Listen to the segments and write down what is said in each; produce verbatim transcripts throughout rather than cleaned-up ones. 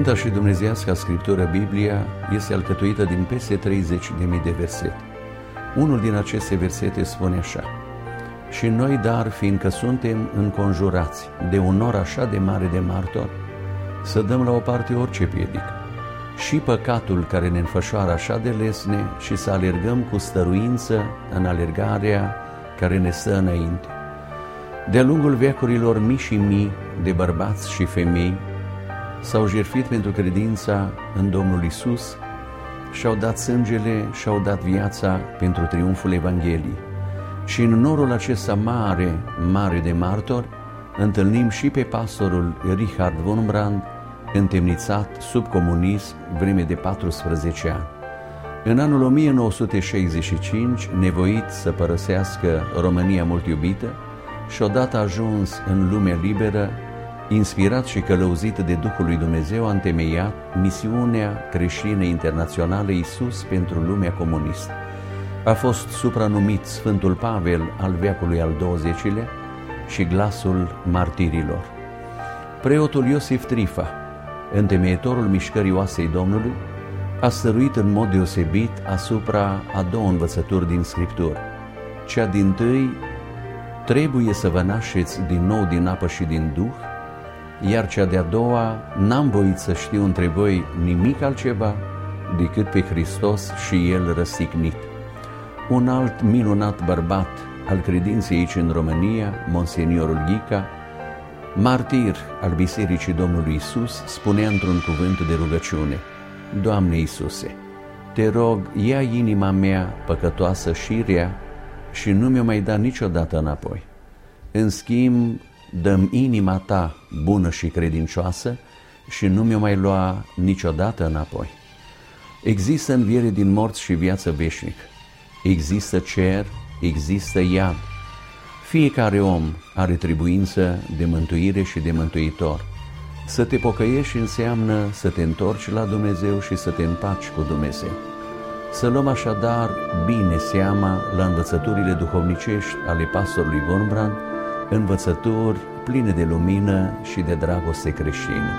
Sfânta și Dumnezeiasca Scriptură, Biblia, este alcătuită din peste treizeci de mii de versete. Unul din aceste versete spune așa: și noi, dar, fiindcă suntem înconjurați de un nor așa de mare de martori, să dăm la o parte orice piedică și păcatul care ne înfășoară așa de lesne și să alergăm cu stăruință în alergarea care ne stă înainte. De-a lungul veacurilor, mii și mii de bărbați și femei s-au jertfit pentru credința în Domnul Isus și-au dat sângele și-au dat viața pentru triumful Evangheliei. Și în norul acesta mare, mare de martori, întâlnim și pe pastorul Richard Wurmbrand, întemnițat sub comunism vreme de paisprezece ani. În anul o mie nouă sute șaizeci și cinci, nevoit să părăsească România mult iubită și odată ajuns în lumea liberă, inspirat și călăuzit de Duhul lui Dumnezeu, a întemeiat misiunea creștină internațională Iisus pentru lumea comunistă. A fost supranumit Sfântul Pavel al veacului al douăzecilea și glasul martirilor. Preotul Iosif Trifa, întemeietorul mișcării Oasei Domnului, a stăruit în mod deosebit asupra a două învățături din Scriptură. Cea dintâi: trebuie să vă nașeți din nou din apă și din Duh, iar cea de-a doua: n-am voit să știu între voi nimic altceva decât pe Hristos și El răstignit. Un alt minunat bărbat al credinței aici în România, Monseniorul Ghica, martir al Bisericii Domnului Isus, spunea într-un cuvânt de rugăciune: Doamne Iisuse, te rog, ia inima mea păcătoasă și rea și nu mi-o mai da niciodată înapoi. În schimb, dă-mi inima ta bună și credincioasă și nu mi-o mai lua niciodată înapoi. Există înviere din morți și viață veșnică. Există cer, există iad. Fiecare om are trebuință de mântuire și de mântuitor. Să te pocăiești înseamnă să te întorci la Dumnezeu și să te împaci cu Dumnezeu. Să luăm așadar bine seama la învățăturile duhovnicești ale pastorului Wurmbrand, învățături pline de lumină și de dragoste creștină.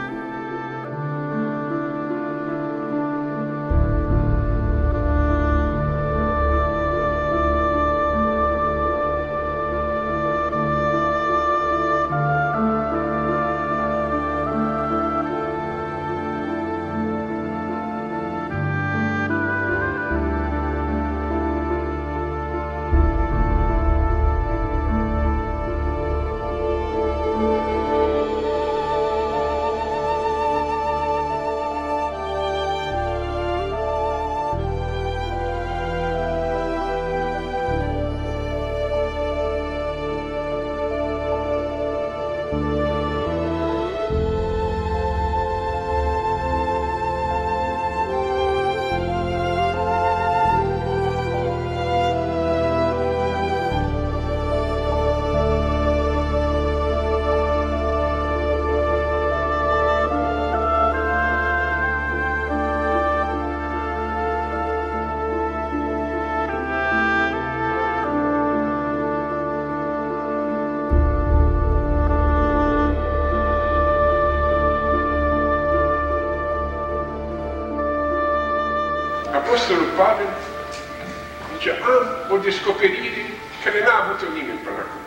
Apostolul Pavel zice: am o descoperire care n-a avut-o nimeni până acum.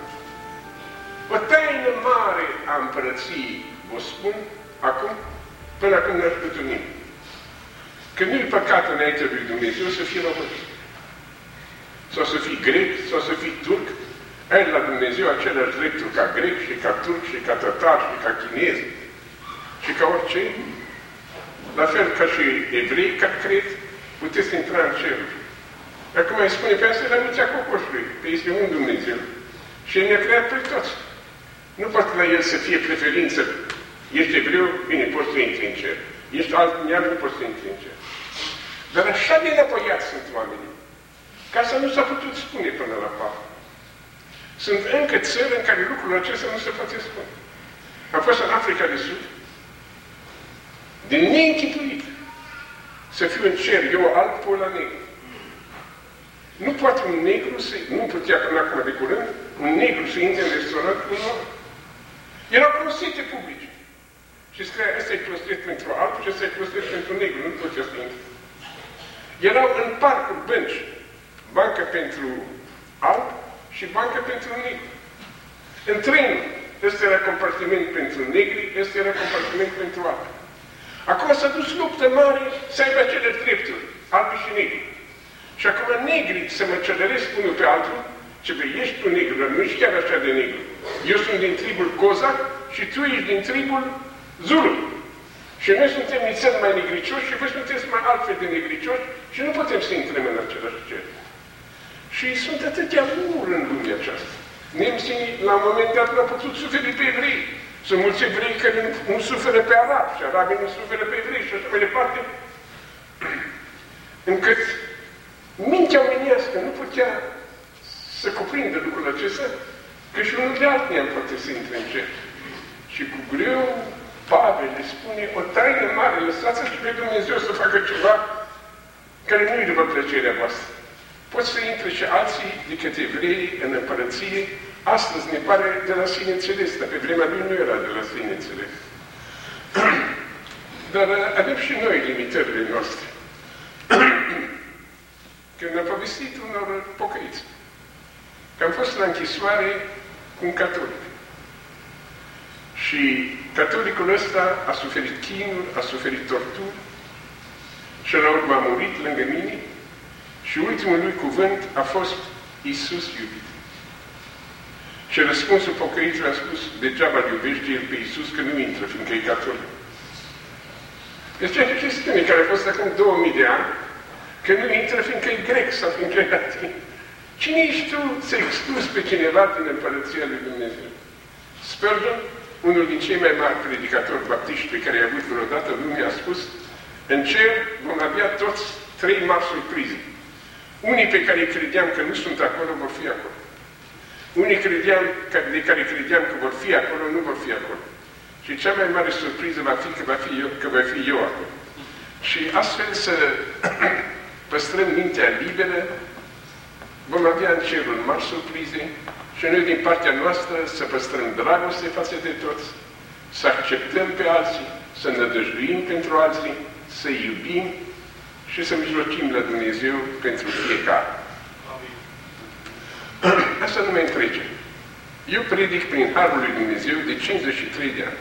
O taină mare a împărăției, vă spun acum, până acum n-a făcut-o nimeni. Că nu-i păcat înainte lui Dumnezeu să fii român, sau să fii grec, sau să fii turc. Ai la Dumnezeu același drepturi ca grec și ca turc și ca tătar și ca chinez și ca orice. La fel ca și evrei, ca cred, puteți intra în cerul. Acum îi spune pe asta la mulțea cocoșului, că este un Dumnezeu. Și El ne-a creat pe toți. Nu poate la El să fie preferință. Ești evreu, bine, poți să intri în cer. Ești alt neam, nu poți să intri în cer. Dar așa de înapoiați sunt oamenii, ca să nu s-a putut spune până la Pavel. Sunt încă țări în care lucrul acesta nu se poate spune. Am fost în Africa de Sud, de neînchipuit să fiu în cer, eu alb, pola negru. Nu poate un negru să... Nu putea până acum de curând, un negru să intre în restaurant cu un om. Erau consete publice. Și scria, ăsta e clăstret pentru alb și ăsta e clăstret pentru negru, nu tot ce stinge. Erau în parcuri bănci, bancă pentru alb și bancă pentru negru. În tren, ăsta era compartiment pentru negri, ăsta era compartiment pentru alb. Acum s-a dus luptă mare să aibă acele drepturi, albi și negri. Și acum negrii se măcelăresc unul pe altul, ce bă, ești tu negru, dar nu ești chiar așa de negru. Eu sunt din tribul Cozac și tu ești din tribul Zulu. Și noi suntem nițel mai negricioși și voi sunteți mai altfel de negricioși și nu putem să intrăm în același cer. Și sunt atâtea ură în lumea aceasta. Nemții, la un moment dat, n-au putut suferi pe evrei. Sunt mulți evrei care nu, nu suferă pe arabi și arabii nu suferă pe evrei și așa mai departe. Încât mintea omenească nu putea să cuprindă lucrul acesta, că și unul de alt neam poate să intre în cer. Și cu greu, Pavel le spune, o taină mare, lăsați-l și pe Dumnezeu să facă ceva care nu-i după plăcerea voastră. Pot să intre și alții decât evrei în împărăție. Astăzi ne pare de la sine înțeles, dar pe vremea lui nu era de la sine înțeles. Dar avem și noi limitările noastre. Când am povestit unor pocăiți că am fost la închisoare cu un catolic. Și catolicul ăsta a suferit chinuri, a suferit torturi și la urmă a murit lângă mine și ultimul lui cuvânt a fost Iisus iubit. Și răspunsul pocăitului a spus, degeaba iubește el pe Iisus că nu intră, fiindcă e catolic. Deci aceea chestiune care a fost acum două mii de ani, că nu intră fiindcă e grec sau fiindcă e latin. Cine ești tu să excluzi pe cineva din împărăția lui Dumnezeu? Spurgeon, unul din cei mai mari predicatori baptiști pe care i-a avut vreodată lumea, a spus, în cer vom avea toți trei mari surprize. Unii pe care îi credeam că nu sunt acolo, vor fi acolo. Unii credeam, de care credeam că vor fi acolo, nu vor fi acolo. Și cea mai mare surpriză va fi că va fi eu, că va fi eu acolo. Și astfel să păstrăm mintea liberă, vom avea în cerul mari surprize și noi din partea noastră să păstrăm dragoste față de toți, să acceptăm pe alții, să nădăjduim pentru alții, să iubim și să mijlocim la Dumnezeu pentru fiecare. Asta nu mai întrece. Eu predic prin Harul lui Dumnezeu de cincizeci și trei de ani.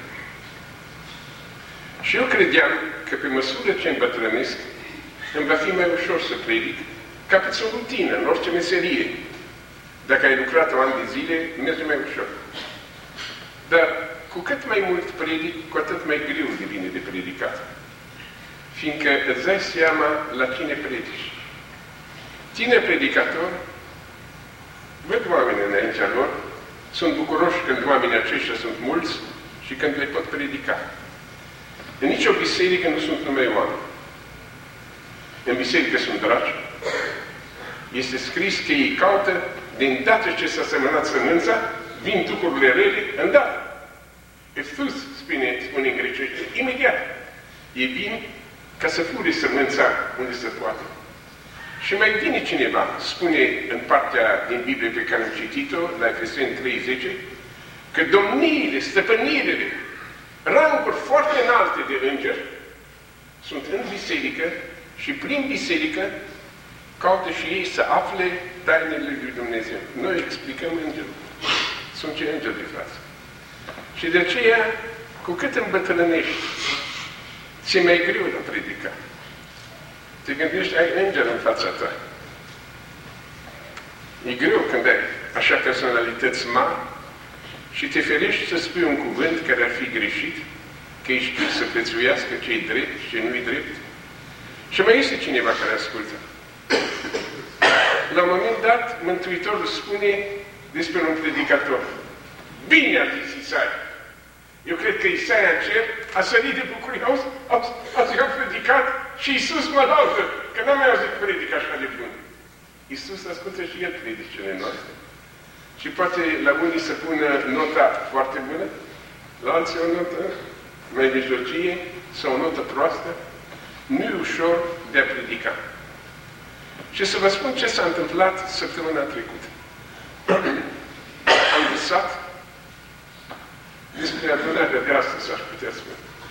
Și eu credeam că pe măsură ce îmbătrânesc, îmi va fi mai ușor să predic, ca pe o rutină, în orice meserie. Dacă ai lucrat un an de zile, merge mai ușor. Dar cu cât mai mult predic, cu atât mai greu devine de predicat. Fiindcă îți dai seama la cine predici. Tine predicator, văd oameni înaintea lor, sunt bucuroși când oamenii aceștia sunt mulți și când le pot predica. În nicio biserică nu sunt numai oameni. În biserică sunt dragi. Este scris că ei caută, de îndată ce s-a semănat sămânța, vin duhurile rele, îndată. Eftus, spune, spune în grecește, imediat. Ei vin ca să fure sămânța unde se poate. Și mai vine cineva, spune în partea din Biblie pe care am citit-o, la Efeseni trei zece, că domniile, stăpânirile, ranguri foarte înalte de îngeri sunt în biserică și prin biserică caută și ei să afle tainele lui Dumnezeu. Noi explicăm îngerul. Sunt cei îngeri de față. Și de aceea, cu cât îmbătrânești, ți-e mai greu de predica. Te gândești, ai înger în fața ta. E greu când ai așa personalități mari și te ferești să spui un cuvânt care ar fi greșit, că ești știi să prețuiască ce-i drept și ce nu-i drept. Și mai este cineva care ascultă. La un moment dat, Mântuitorul spune despre un predicator. Bine a zis Isaia. Eu cred că Isaia în cer a sărit de bucurie. Auzi, auzi, auzi, eu am predicat și Iisus mă laudă, că n-am mai auzit predic așa de bun. Iisus ascultă și El predicele noastre. Și poate la unii să pună nota foarte bună, la alții o notă mai mijlocie sau o notă proastă. Nu e ușor de a predica. Și să vă spun ce s-a întâmplat săptămâna trecută. Am visat despre adunarea de astăzi, aș putea spune.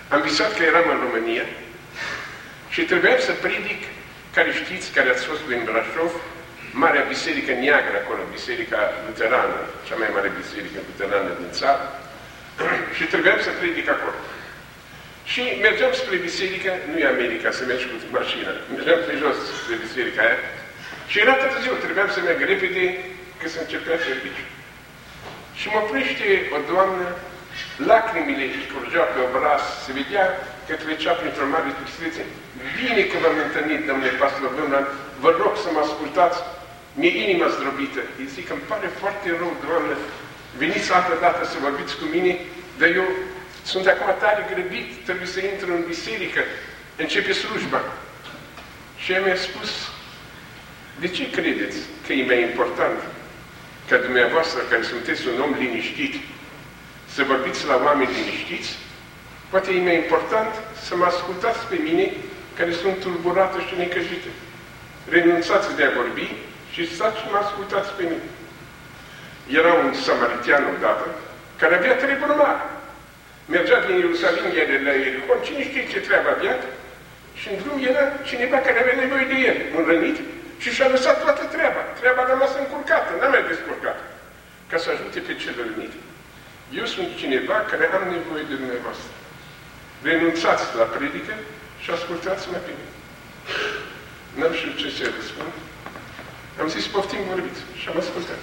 Am visat că eram în România și trebuia să predic, care știți, care ați fost în Brașov, Marea Biserică Neagră acolo, Biserica Luterană, cea mai mare biserică luterană din țară, și trebuia să predic acolo. Și mergeam spre biserică, nu e America să mergi cu mașina, mergeam pe jos spre biserica aia, și era târziu, trebuia să merg repede, că se începea serviciul. Și mă oprește o doamnă, lacrimile îi curgeau pe obraz, se vedea că trecea printr-o mare tristețe. Bine că v-am întâlnit, domnule pastor Bândran, vă rog să mă ascultați, mi-e inima zdrobită. Îi zic, îmi pare foarte rău, doamnă, veniți altă dată să vorbiți cu mine, dar eu sunt acum tare grăbit, trebuie să intru în biserică, începe slujba. Și ea mi-a spus, de ce credeți că e mai important ca dumneavoastră, care sunteți un om liniștit, să vorbiți la oameni liniștiți? Poate e mai important să mă ascultați pe mine, care sunt tulburată și necăjită. Renunțați de a vorbi și stați și mă ascultați pe mine. Era un samaritian odată, care avea treburi mari. Mergea din Ierusalim, iar la Ierihon, cine știe ce treabă avea, și în drum era cineva care avea nevoie de el, un rănit, și și-a lăsat toată treaba. Treaba a rămas încurcată, n-a mai descurcat, ca să ajute pe cel rănit. Eu sunt cineva care am nevoie de dumneavoastră. Renunțați la predică și ascultați-mă pe mine. N-am știut ce să răspund. Am zis, poftim, vorbiți. Și am ascultat.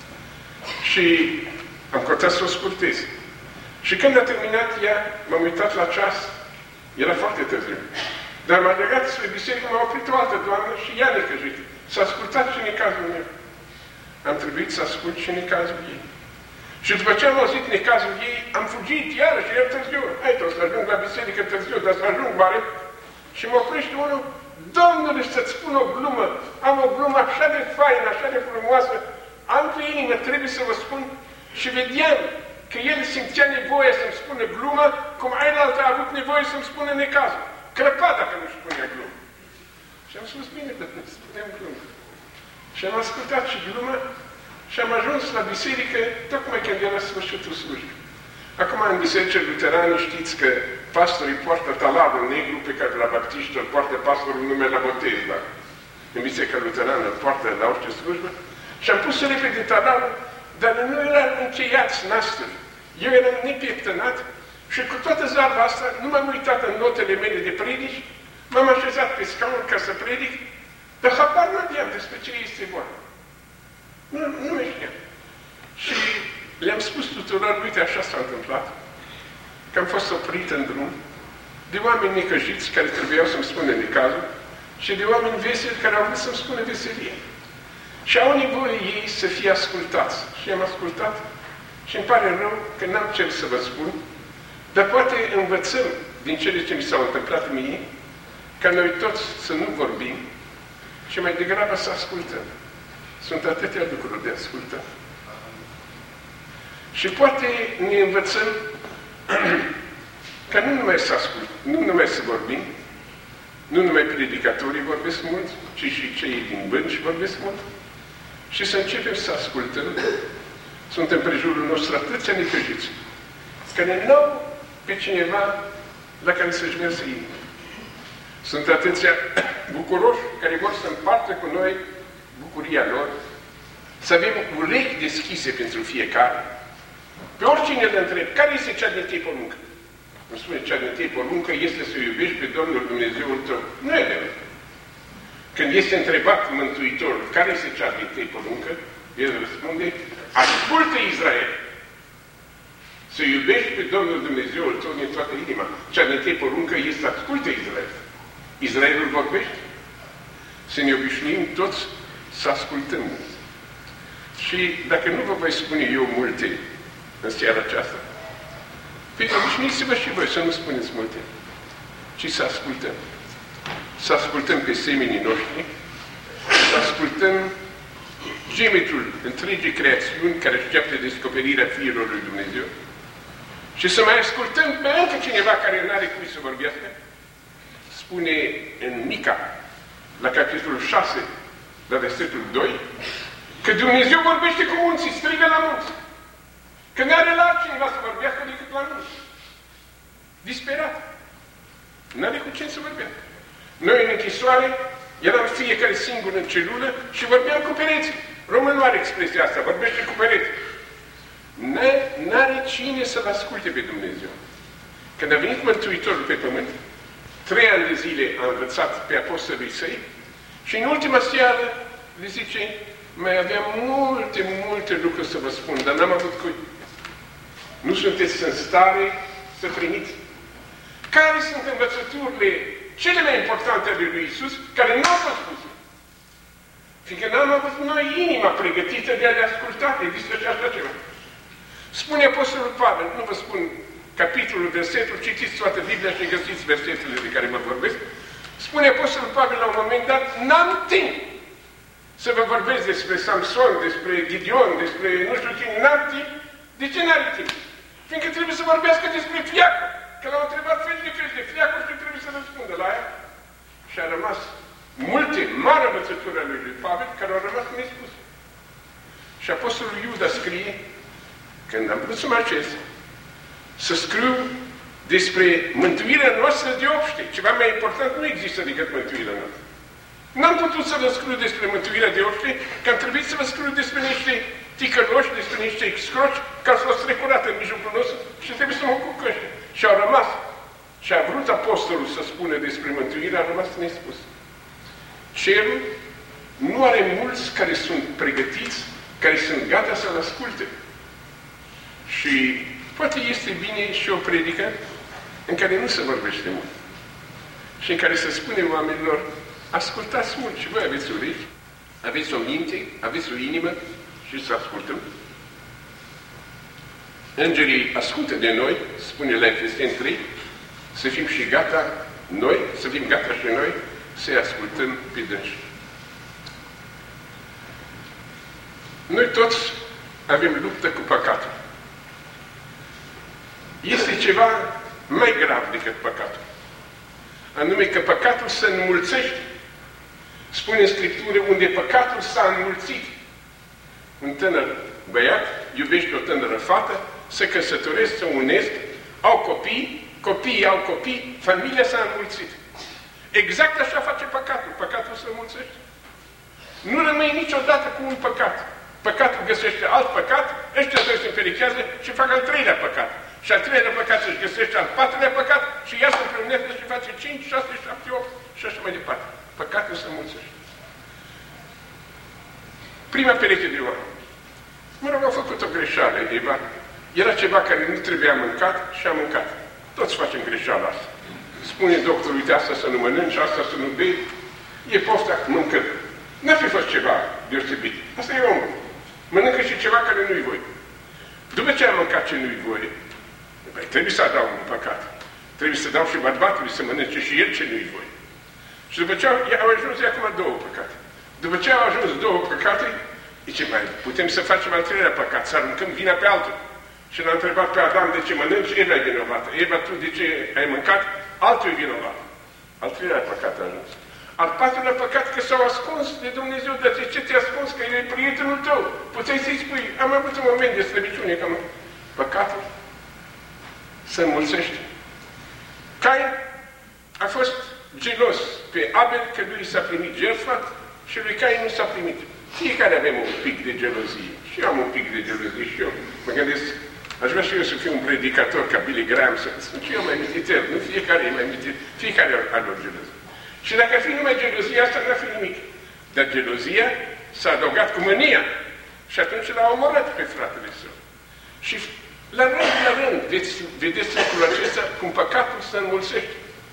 Și am căutat să o scurtez. Și când a terminat ea, m-am uitat la ceas. Era foarte târziu. Dar m-a legat spre biserică, m-a oprit o altă doamnă și ea necăjit. S-a ascultat și necazul meu. Am trebuit să ascult și necazul ei. Și după ce am auzit necazul ei, am fugit iarăși, era târziu. Hai, o să ajung la biserică târziu, dar să ajung mare. Și mă oprește unul, Domnule, să-ți spun o glumă. Am o glumă așa de faină, așa de frumoasă. Am pe inimă, trebuie să vă spun. Și vedeam că el simțea nevoie să-mi spună glumă, cum ailaltă a avut nevoie să-mi spună necazul. Crăpa dacă nu-și spunea glumă. Și am spus, bine, dar spuneam glumă. Și am ascultat și glumă și am ajuns la biserică, tocmai când era sfârșitul slujbii. Acum, în biserică luterană, știți că pastorii poartă talarul negru pe care la baptiști îl poartă pastorul nume la botez, da? În biserica luterană îl poartă la orice slujbă. Și am pus repede talarul, dar nu era încheiați nasturi. Eu eram nepieptănat și cu toată zarva asta nu m-am uitat în notele mele de predici, m-am așezat pe scaun ca să predic, dar habar n-aveam despre ce este vorba. Nu, nu mai știam. Și le-am spus tuturor, uite, așa s-a întâmplat, că am fost oprit în drum de oameni necăjiți care trebuiau să-mi spună necazul și de oameni veseli care au vrut să-mi spună veselie. Și au nevoie ei să fie ascultați. Și am ascultat și îmi pare rău că n-am ce să vă spun, dar poate învățăm din cele ce mi s-au întâmplat mie, ca noi toți să nu vorbim și mai degrabă să ascultăm. Sunt atâtea lucruri de ascultat. Și poate ne învățăm ca nu numai să ascult, nu numai să vorbim, nu numai predicatorii vorbesc mult, ci și cei din bănci vorbesc mult, și să începem să ascultăm. Sunt în prejurul nostru atâția necăjiți, care n-au pe cineva la care să-și mersă inima. Sunt atâția bucuroși care vor să împartă cu noi bucuria lor, să avem urechi deschise pentru fiecare. Pe oricine le întreb, care este cea din tâi poruncă? Îmi spune, cea din tâi poruncă este să iubești pe Domnul Dumnezeul tău. Nu e adevărat. Când este întrebat Mântuitorul, care este cea din tâi poruncă, el răspunde, ascultă Israel! Să iubești pe Domnul Dumnezeul tău din toată inima. Cea din tâi poruncă este ascultă Israel. Israelul vorbește. Să ne obișnuim toți să ascultăm. Și dacă nu vă voi spune eu multe în seara aceasta, păi obișnuiți-vă și voi să nu spuneți multe, ci să ascultăm. Să ascultăm pe semenii noștri, să ascultăm gemetul întregii creațiuni care așteaptă descoperirea Fiilor lui Dumnezeu și să mai ascultăm pe încă cineva care nu are cui să vorbească. Spune în Mica, la capitolul șase, la versetul doi, că Dumnezeu vorbește cu munții, strigă la munți. Că nu are la altcineva să vorbească decât la munți. Disperat. N-are cu cine să vorbească. Noi în închisoare eram fiecare singur în celulă și vorbeam cu pereții. Românul are expresia asta, vorbește cu pereții. N-are cine să-L asculte pe Dumnezeu. Când a venit Mântuitorul pe pământ, trei ani de zile a învățat pe apostolii săi și în ultima seară le zice, mai aveam multe, multe lucruri să vă spun, dar n-am avut cui. Nu sunteți în stare să primiți. Care sunt învățăturile cele mai importante ale lui Iisus care nu au fost spuse? Fiindcă n-am avut noi inima pregătită de a le asculta, există și așa ceva. Spune Apostolul Pavel, nu vă spun capitolul, versetul, citiți toată Biblia și găsiți versetele de care vă vorbesc. Spune Apostolul Pavel la un moment dat, n-am timp să vă vorbesc despre Samson, despre Gideon, despre nu știu cine, n-am timp. De ce n-are timp? Fiindcă trebuie să vorbească despre fiacuri. Că l-au întrebat fel de fel de fiacuri și trebuie să răspundă la ea. Și a rămas multe mari învățături ale lui Pavel care au rămas nespuse. Și Apostolul Iuda scrie, când am vrut să mă acest, să scriu despre mântuirea noastră de obște. Ceva mai important nu există decât mântuirea noastră. N-am putut să vă scriu despre mântuirea de obște, că am trebuit să vă scriu despre niște ticăloși, despre niște excroci care au fost strecurate în mijlocul nostru și trebuie să mă ocup cu ăștia. Și au rămas. Și a vrut apostolul să spună despre mântuire, a rămas nespus. Cerul nu are mulți care sunt pregătiți, care sunt gata să-L asculte. Și poate este bine și o predică în care nu se vorbește mult. Și în care se spune oamenilor, ascultați mult și voi aveți urechi, aveți o minte, aveți o inimă și să ascultăm. Îngerii ascultă de noi, spune la Efeseni trei, să fim și gata noi, să fim gata și noi să-i ascultăm pe dânsi. Noi toți avem luptă cu păcatul. Este ceva mai grav decât păcatul. Anume că păcatul se înmulțește. Spune în Scriptură, unde păcatul s-a înmulțit. Un tânăr băiat iubește o tânără fată, se căsătoresc, se unesc, au copii, copiii au copii, familia s-a înmulțit. Exact așa face păcatul. Păcatul se înmulțește. Nu rămâi niciodată cu un păcat. Păcatul găsește alt păcat, ăștia doi se împerechează și fac al treilea păcat. Și al treilea păcat își găsește al patrulea păcat și ea se împreunește și face cinci, șase, șapte, opt și așa mai departe. Păcatul se înmulțește. Prima pereche de oameni. Mă rog, au făcut o greșeală, Eva. Era ceva care nu trebuia mâncat și a mâncat. Toți facem greșeala asta. Spune doctorul, uite, asta să nu mănânci, asta să nu bei. E pofta, mâncăm. N-a fi fost ceva deosebit. Asta e omul. Mănâncă și ceva care nu-i voie. După ce a mâncat ce nu-i voie, trebuie să adaug un păcat. Trebuie să dau și bărbatului să mănânce și el ce nu-i voie. Și după ce au, au ajuns acum două păcate. După ce au ajuns două păcate, zice, mai putem să facem al treilea păcat, să aruncăm vina pe altul. Și l-a întrebat pe Adam de ce mănânci, Eva e vinovată. Eva, tu de ce ai mâncat, altul e vinovat. Al treilea păcat a ajuns. Al patrulea păcat că s-au ascuns de Dumnezeu, dar de ce te-ai ascuns? Că el e prietenul tău. Puteai să-i spui, am avut un moment de slăbiciune, că păcatul se înmulțește. Cain a fost gelos pe Abel că lui s-a primit jertfa și lui Cain nu s-a primit. Fiecare avem un pic de gelozie. Și eu am un pic de gelozie și eu. Mă gândesc, aș vrea și eu să fiu un predicator ca Billy Graham, să sunt și eu mai mititer, nu fiecare e mai mititer, fiecare are o gelozie. Și dacă ar fi numai gelozia, asta n-ar fi nimic. Dar gelozia s-a adăugat cu mânia. Și atunci l-a omorât pe fratele său. Și la rând, la rând, vedeți, vedeți lucrul acesta, cum păcatul se înmulțește.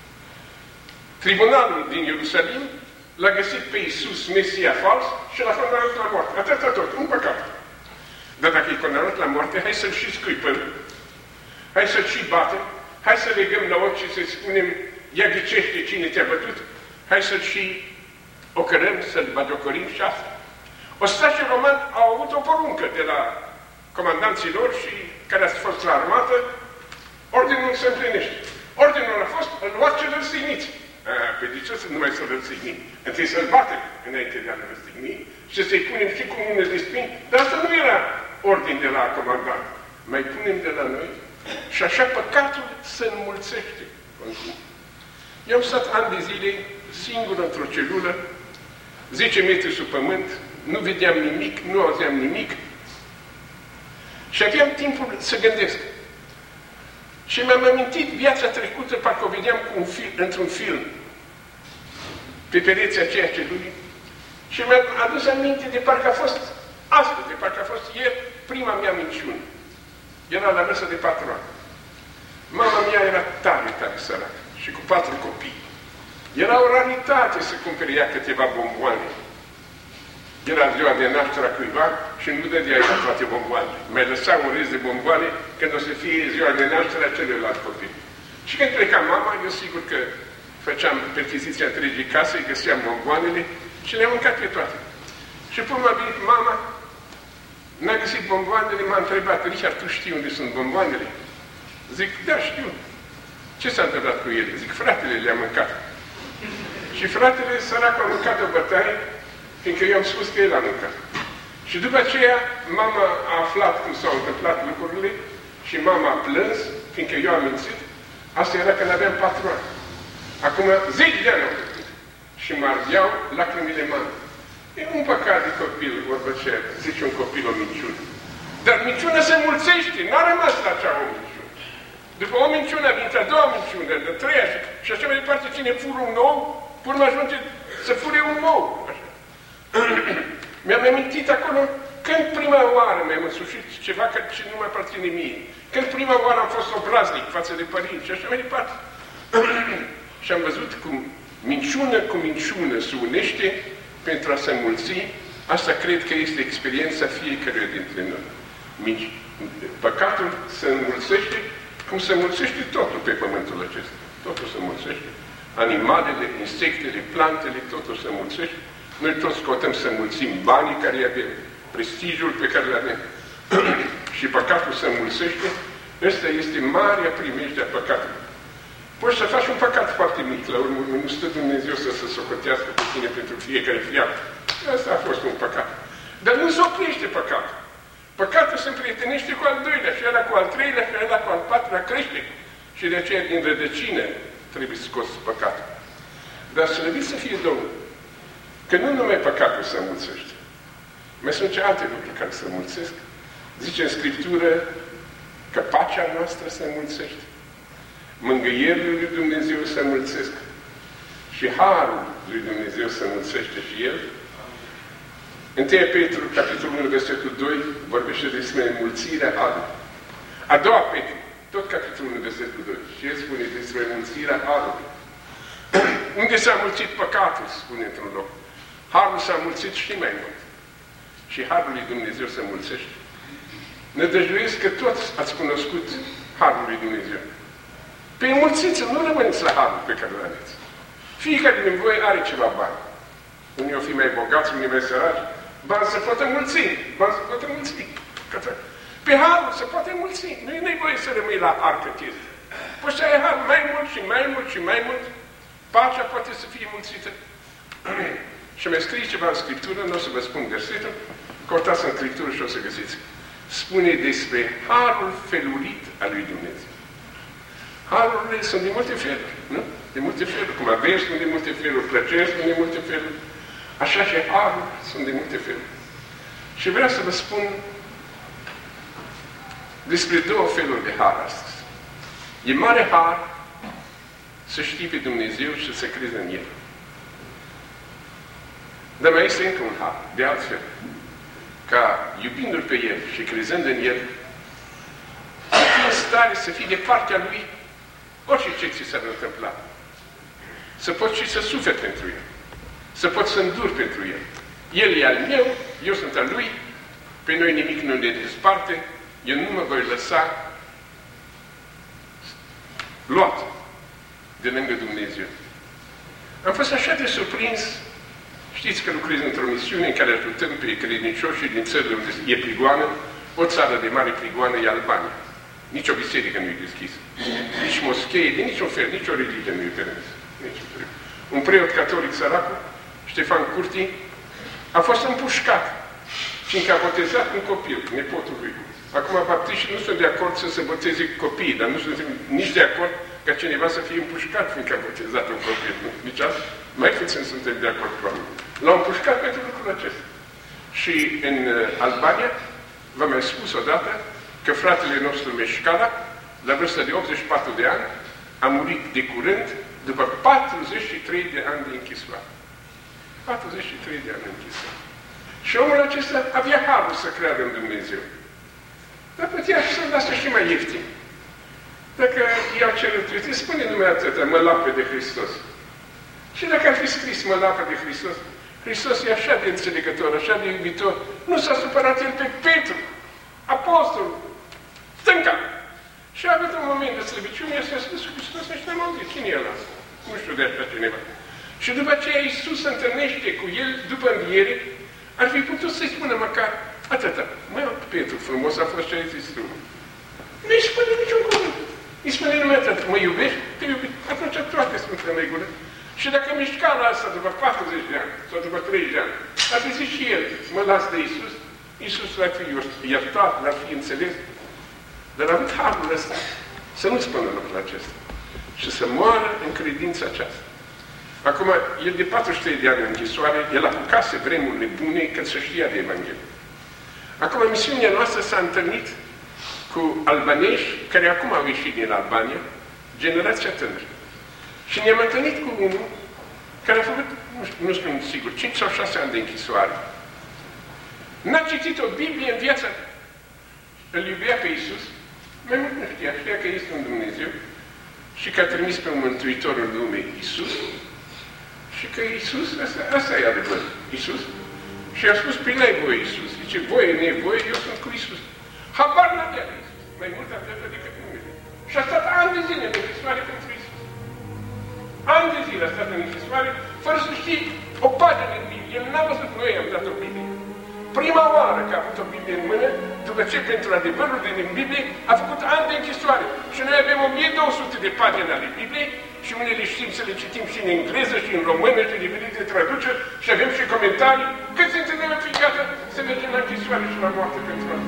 Tribunalul din Ierusalim l-a găsit pe Iisus, Mesia fals, și l-a condamnat la moarte. Atâta tot, un păcat. Dar dacă e condamnat la moarte, hai să-l și scuipăm, hai să-l și batem, hai să legăm la ochi și să-i spunem, ia ghicește cine te-a bătut, hai să-l și ocărăm, să-l batjocorim și asta. Ostașii romani au avut o poruncă de la comandanții lor și care a fost la armată, ordinul se împlinește. Ordinul a fost, îl luați și răstigniți. Pe de ce să nu mai să răstignim? Întâi să-l batem înainte de a-l răstigni și să-i punem și cu mână de spini, dar asta nu era ordin de la comandant. Mai punem de la noi și așa păcatul se înmulțește. Eu am stat ani de zile singur într-o celulă, zece metri sub pământ, nu vedeam nimic, nu auzeam nimic și aveam timpul să gândesc. Și mi-am amintit viața trecută, parcă o vedeam cu un film, într-un film, pe pereții aceia celulii, și mi-am adus aminte de parcă a fost astăzi, de parcă a fost ieri, prima mea minciună. Era la masă de patru ani. Mama mea era tare, tare săracă și cu patru copii. Era o raritate să cumpere ea câteva bomboane. Era ziua de naștere a cuiva și nu dădea ea toate bomboanele. Mai lăsa un rest de bomboane când o să fie ziua de naștere a celălalt copii. Și când pleca mama, eu sigur că făceam perchiziția întregii case, găseam bomboanele și le-am mâncat pe toate. Și până m-a venit mama, n-a găsit bomboanele, m-a întrebat: Richard, tu știi unde sunt bomboanele? Zic: da, știu. Ce s-a întâmplat cu ele? Zic: fratele le-a mâncat. Și fratele sărac a mâncat o bătaie, fiindcă eu am spus că el a mâncat. Și după aceea, mama a aflat cum s-au întâmplat lucrurile și mama a plâns, fiindcă eu am mințit. Asta era când aveam patru ani. Acum zece de ani au trecut și mă ardeau lacrimile mamei. E un păcat de copil, vorba ce zice un copil o minciună. Dar minciuna se mulțește, n-a rămas la acea o minciună. După o minciună a venit a doua minciună, de treia și, și așa mai departe, cine fură un ou, până ajunge să fure un ou. Mi-am amintit acolo când prima oară mi-am însușit ceva ce nu mă aparține mie. Când prima oară am fost obraznic față de părinți și așa mai departe. Și am văzut cum minciună cu minciună se unește pentru a se înmulți. Asta cred că este experiența fiecăruia dintre noi. Minci... Păcatul se înmulțește cum se înmulțește totul pe pământul acesta. Totul se înmulțește. Animalele, insectele, plantele, totul se înmulțește. Noi toți căutăm să înmulțim banii care avem, prestigiul pe care le avem. Și păcatul se înmulțește. Ăsta este marea primejde a păcatului. Poți să faci un păcat foarte mic, la urmă nu stă Dumnezeu să se socotească pe tine pentru fiecare fiară. Asta a fost un păcat. Dar nu se oprește păcatul. Păcatul se împrietenește cu al doilea, și ăla cu al treilea, și ăla cu al patrulea crește. Și de aceea din rădăcină trebuie scos păcatul. Dar slăvit să fie Domnul, că nu numai păcatul se înmulțește, mai sunt și alte lucruri care se înmulțesc. Zice în Scriptură că pacea noastră se înmulțește, mângâierile lui Dumnezeu se înmulțesc și harul lui Dumnezeu se înmulțește și El. Întâi Petru, capitolul unu, versetul doi, vorbește despre înmulțirea harului. A doua Petru, tot capitolul unu, versetul doi, și el spune despre înmulțirea harului. Unde s-a înmulțit păcatul, spune într-un loc, harul s-a înmulțit și mai mult. Și harul lui Dumnezeu se înmulțește. Nădăjduiesc că toți ați cunoscut harul lui Dumnezeu. Pe înmulțiți, nu rămâneți la harul pe care îl aveți. Fiecare din voi are ceva bani. Unii o fi mai bogați, unii mai săraci. Bani se poate înmulți. Bani se poate înmulți. Pe harul se poate înmulți. Nu e nevoie să rămâi la har cât poți să ai har mai mult și mai mult și mai mult. Pacea poate să fie mulțită. Și mi-a scris ceva în Scriptură, nu o să vă spun versetul, căutați în Scriptură și o să găsiți. Spune despre harul felurit al lui Dumnezeu. Harurile sunt de multe feluri, nu? De multe feluri. Cum avem sunt de multe feluri, plăceri sunt de multe feluri. Așa și harul sunt de multe feluri. Și vreau să vă spun despre două feluri de har astăzi. E mare har să știi pe Dumnezeu și să crezi în El. Dar mai este încă un har, de altfel. Ca iubindu-L pe El și crezând în El, să fii în stare să fii de partea Lui orice ce ți s-ar întâmpla. Să poți și să suferi pentru El. Să poți să înduri pentru El. El e al meu, eu sunt al Lui, pe noi nimic nu ne desparte, eu nu mă voi lăsa luat de lângă Dumnezeu. Am fost așa de surprins. Știți că lucrez într-o misiune în care ajutăm pe credincioșii din țările unde e prigoană. O țară de mare prigoană e Albania. Nici o biserică nu e deschisă. Nici moschee, de niciun fel, nici o religie nu e permis. Un preot catolic săracul, Ștefan Curti, a fost împușcat, fiindcă a botezat un copil, nepotul lui. Acum baptiștii nu sunt de acord să se boteze copiii, dar nu sunt nici de acord ca cineva să fie împușcat fiindcă a botezat un copil. Deci mai puțin suntem de acord cu oameni. L-au împușcat pentru lucrul acesta. Și în Albania, v-am mai spus odată, că fratele nostru Meșcala, la vârsta de optzeci și patru de ani, a murit de curând după patruzeci și trei de ani de închisoare. patruzeci și trei de ani de închisoare. Și omul acesta avea harul să creadă în Dumnezeu. Dar putea să-l lasă și mai ieftin. Dacă i-au cerut, îi spune numai atâta, mă lapă de Hristos. Și dacă ar fi scris mă lapă de Hristos, Hristos e așa de înțelegător, așa de iubitor, nu s-a supărat el pe Petru, apostol, stânca. Și a avut un moment de slăbiciune, s-a spus Hristos, ăștia m-au zis, cine e ăla? Nu știu de așa cineva. Și după aceea Iisus se întâlnește cu el, după înviere, ar fi putut să-i spună măcar atâta. Mă, Petru, frumos a fost ce ai zis tu. Nu-i spune niciun cuvânt. Îi spune numai atât, mă iubești? Te iubești. Atunci toate sunt în regulă. Și dacă mișcala asta după patruzeci de ani, sau după treizeci de ani, ar fi zis și el, mă las de Iisus, Iisus l-ar fi iertat, l-ar fi înțeles. Dar a avut harul ăsta să nu spună lucrul acesta și să moară în credința aceasta. Acum, el de patruzeci și trei de ani în închisoare, el apucase vremurile bune când se știa de Evanghelie. Acum, misiunea noastră s-a întâlnit cu albanești care acum au ieșit din Albania, generația tânără. Și ne-am întâlnit cu unul care a făcut, nu știu, nu spun sigur, cinci sau șase ani de închisoare. N-a citit o Biblie în viața. Îl iubea pe Iisus, mai mult nu știa, știa că este un Dumnezeu și că a trimis pe un Mântuitor în lume, Iisus, și că Iisus, asta, asta e adevărul, Iisus. Și a spus, prin ai voie, Iisus. Zice, voie, nevoie, eu sunt cu Iisus. Habar n-avea Iisus, mai mult avea decât numele. Și a stat ani de zile în închisoare pentru Iisus. Ani de zile a stat în închisoare, fără să știe o pagină în Biblie. El n-a văzut, noi am dat o Biblie. Prima oară că a avut o Biblie în mână, după ce pentru adevărul din Biblie a făcut ani de închisoare. Și noi avem o mie două sute de pagini ale Bibliei și unele știm să le citim și în engleză și în română și diferite traduceri și avem și comentarii. Cât se întâlnim fiecare să mergem la închisoare și la moarte pentru asta.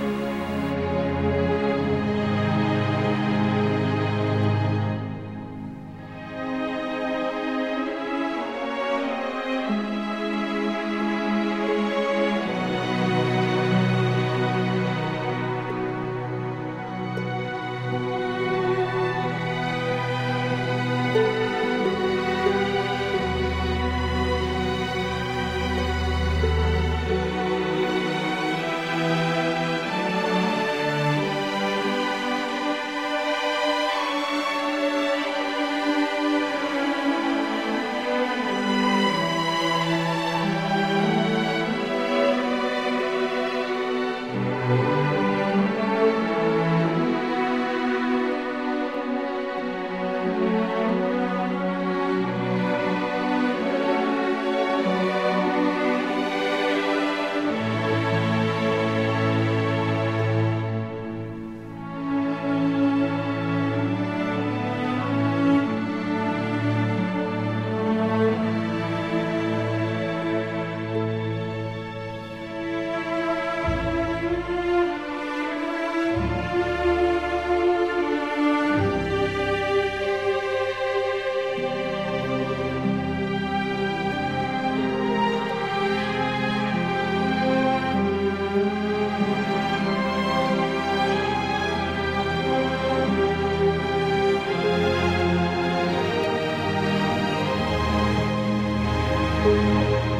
Thank you.